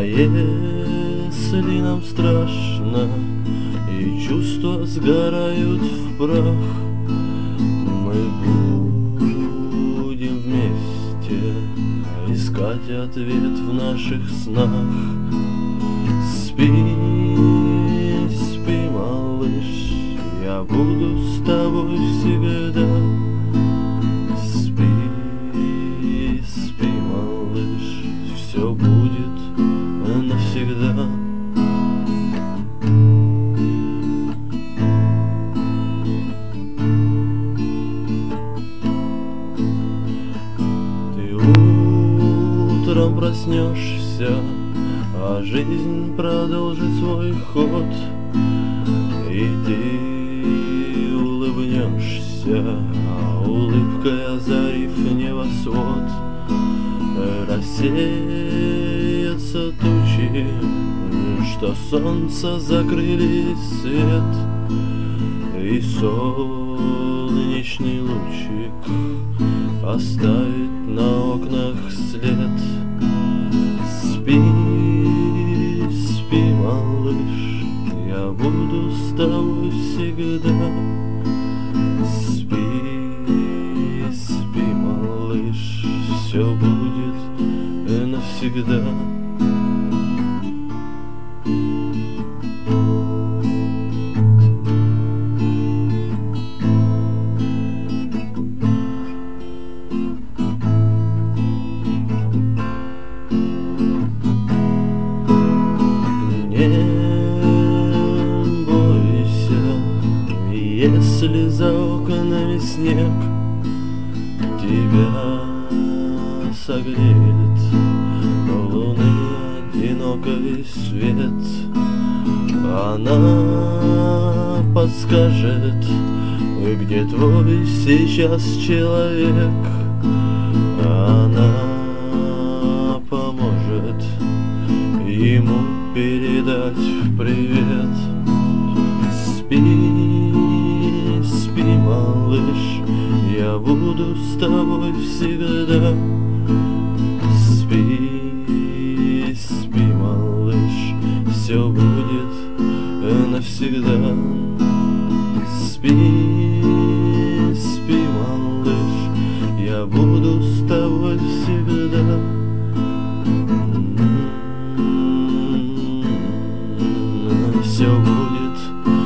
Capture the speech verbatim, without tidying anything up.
А если нам страшно и чувства сгорают в прах, мы будем вместе искать ответ в наших снах. Спи, спи, малыш, я буду с тобой всегда. Спи, спи, малыш, все будет навсегда. Ты утром проснешься, а жизнь продолжит свой ход, и ты улыбнешься, а улыбкой озарив небосвод, рассеются тучи, что солнце закрыли свет, и солнечный лучик оставит на окнах след. Спи, спи, малыш, я буду с тобой всегда. Спи, спи, малыш, все будет навсегда. Если за окнами снег, тебя согреет луны одинокий свет. Она подскажет, где твой сейчас человек. Она поможет ему передать привет. Спи, спи, малыш, я буду с тобой всегда. Спи, спи, малыш, все будет навсегда. Спи, спи, малыш, я буду с тобой всегда. Все будет